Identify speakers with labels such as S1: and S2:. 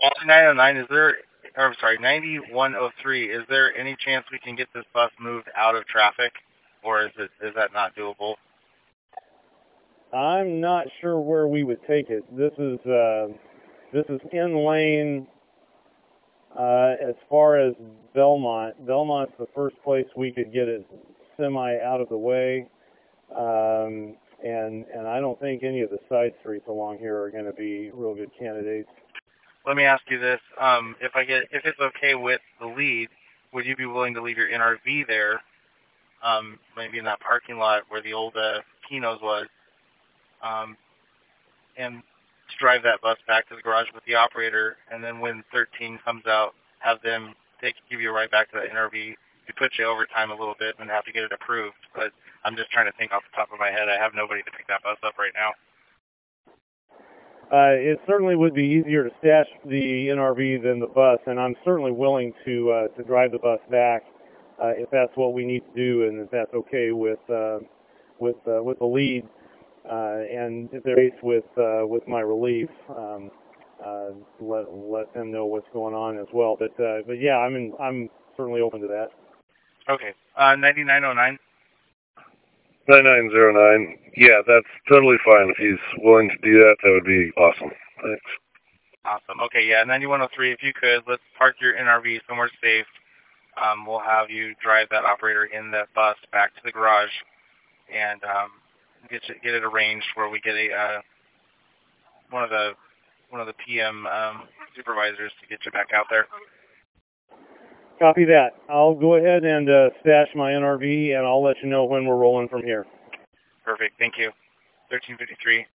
S1: 909, is there, or I'm sorry, 9103, is there any chance we can get this bus moved out of traffic, or is that not doable?
S2: I'm not sure where we would take it. This is in lane. As far as Belmont's the first place we could get it semi out of the way, and I don't think any of the side streets along here are going to be real good candidates.
S1: Let me ask you this: if it's okay with the lead, would you be willing to leave your NRV there, maybe in that parking lot where the old Kino's was, and to drive that bus back to the garage with the operator, and then when 13 comes out, have them give you a ride back to that NRV? You put you overtime a little bit and have to get it approved, but I'm just trying to think off the top of my head. I have nobody to pick that bus up right now.
S2: It certainly would be easier to stash the NRV than the bus, and I'm certainly willing to drive the bus back if that's what we need to do, and if that's okay with the lead, and if they're faced with my relief, let them know what's going on as well. But yeah, I'm certainly open to that.
S1: Okay, 9909.
S3: 9909. Yeah, that's totally fine. If he's willing to do that, that would be awesome. Thanks.
S1: Awesome. Okay, yeah, 9103, if you could, let's park your NRV somewhere safe. We'll have you drive that operator in that bus back to the garage and get it arranged where we get a one of the PM supervisors to get you back out there.
S2: Copy that. I'll go ahead and stash my NRV, and I'll let you know when we're rolling from here.
S1: Perfect. Thank you. 1353.